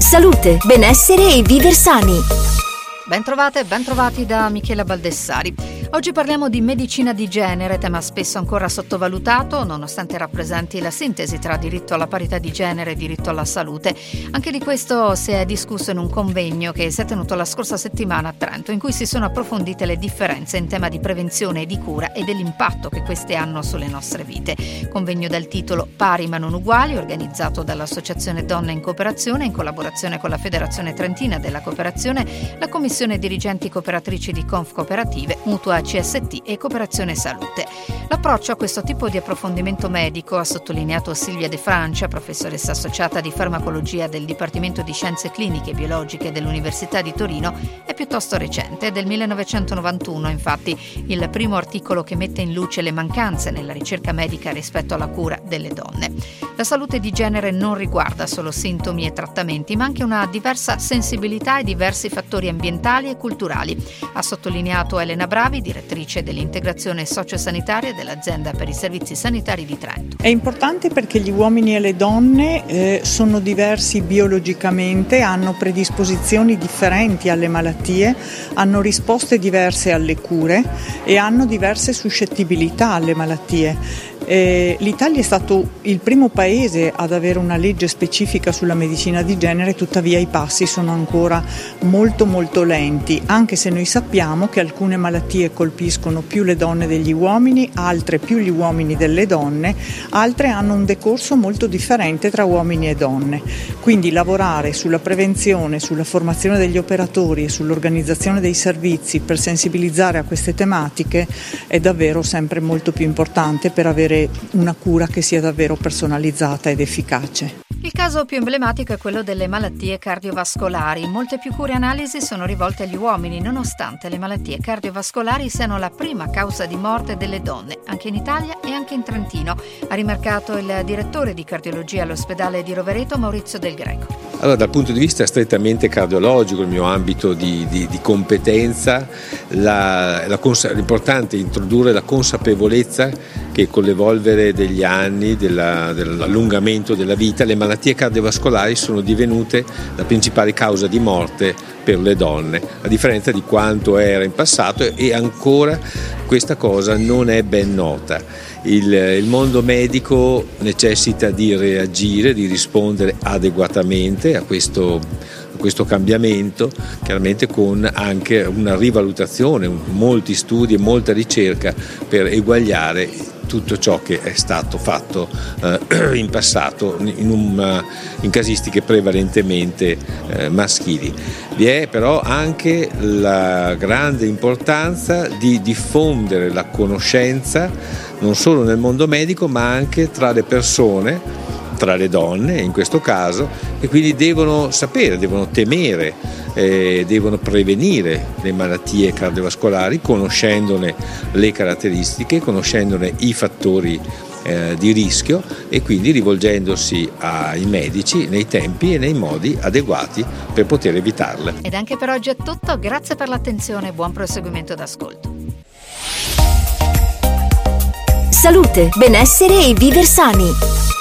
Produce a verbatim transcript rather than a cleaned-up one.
Salute, benessere e viver sani. Bentrovate e bentrovati da Michela Baldessari. Oggi parliamo di medicina di genere, tema spesso ancora sottovalutato, nonostante rappresenti la sintesi tra diritto alla parità di genere e diritto alla salute. Anche di questo si è discusso in un convegno che si è tenuto la scorsa settimana a Trento, in cui si sono approfondite le differenze in tema di prevenzione e di cura e dell'impatto che queste hanno sulle nostre vite. Convegno dal titolo Pari ma non uguali, organizzato dall'Associazione Donne in Cooperazione in collaborazione con la Federazione Trentina della Cooperazione, la Commissione Dirigenti Cooperatrici di Confcooperative, Mutua C S T e Cooperazione Salute. L'approccio a questo tipo di approfondimento medico, ha sottolineato Silvia De Francia, professoressa associata di farmacologia del Dipartimento di Scienze Cliniche e Biologiche dell'Università di Torino, è piuttosto recente, è del millenovecentonovantuno, infatti il primo articolo che mette in luce le mancanze nella ricerca medica rispetto alla cura delle donne. La salute di genere non riguarda solo sintomi e trattamenti, ma anche una diversa sensibilità e diversi fattori ambientali e culturali, ha sottolineato Elena Bravi, direttrice dell'integrazione sociosanitaria dell'azienda per i servizi sanitari di Trento. È importante perché gli uomini e le donne eh, sono diversi biologicamente, hanno predisposizioni differenti alle malattie, hanno risposte diverse alle cure e hanno diverse suscettibilità alle malattie. Eh, L'Italia è stato il primo paese ad avere una legge specifica sulla medicina di genere, tuttavia i passi sono ancora molto molto lenti, anche se noi sappiamo che alcune malattie colpiscono più le donne degli uomini, altre più gli uomini delle donne, altre hanno un decorso molto differente tra uomini e donne. Quindi lavorare sulla prevenzione, sulla formazione degli operatori e sull'organizzazione dei servizi per sensibilizzare a queste tematiche è davvero sempre molto più importante per avere una cura che sia davvero personalizzata ed efficace. Il caso più emblematico è quello delle malattie cardiovascolari. Molte più cure e analisi sono rivolte agli uomini, nonostante le malattie cardiovascolari siano la prima causa di morte delle donne, anche in Italia e anche in Trentino, ha rimarcato il direttore di cardiologia all'ospedale di Rovereto, Maurizio Del Greco. Allora, dal punto di vista strettamente cardiologico, il mio ambito di, di, di competenza, la, la cons- l'importante è introdurre la consapevolezza che con l'evolvere degli anni, della, dell'allungamento della vita, le malattie cardiovascolari sono divenute la principale causa di morte per le donne, a differenza di quanto era in passato, e ancora questa cosa non è ben nota. Il, il mondo medico necessita di reagire, di rispondere adeguatamente a questo, a questo cambiamento, chiaramente con anche una rivalutazione, molti studi e molta ricerca per eguagliare tutto ciò che è stato fatto eh, in passato in, un, in casistiche prevalentemente eh, maschili. Vi è però anche la grande importanza di diffondere la conoscenza non solo nel mondo medico ma anche tra le persone, tra le donne in questo caso, e quindi devono sapere, devono temere, eh, devono prevenire le malattie cardiovascolari conoscendone le caratteristiche, conoscendone i fattori eh, di rischio e quindi rivolgendosi ai medici nei tempi e nei modi adeguati per poter evitarle. Ed anche per oggi è tutto, grazie per l'attenzione e buon proseguimento d'ascolto. Salute, benessere e viver sani.